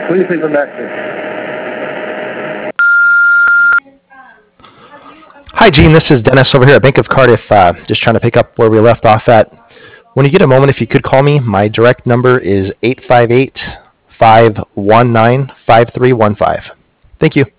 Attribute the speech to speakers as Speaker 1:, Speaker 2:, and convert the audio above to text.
Speaker 1: Please leave a message.
Speaker 2: Hi, Gene. This is Dennis over here at Bank of Cardiff. Just trying to pick up where we left off at. When you get a moment, if you could call me, my direct number is 858 519 5315. Thank you.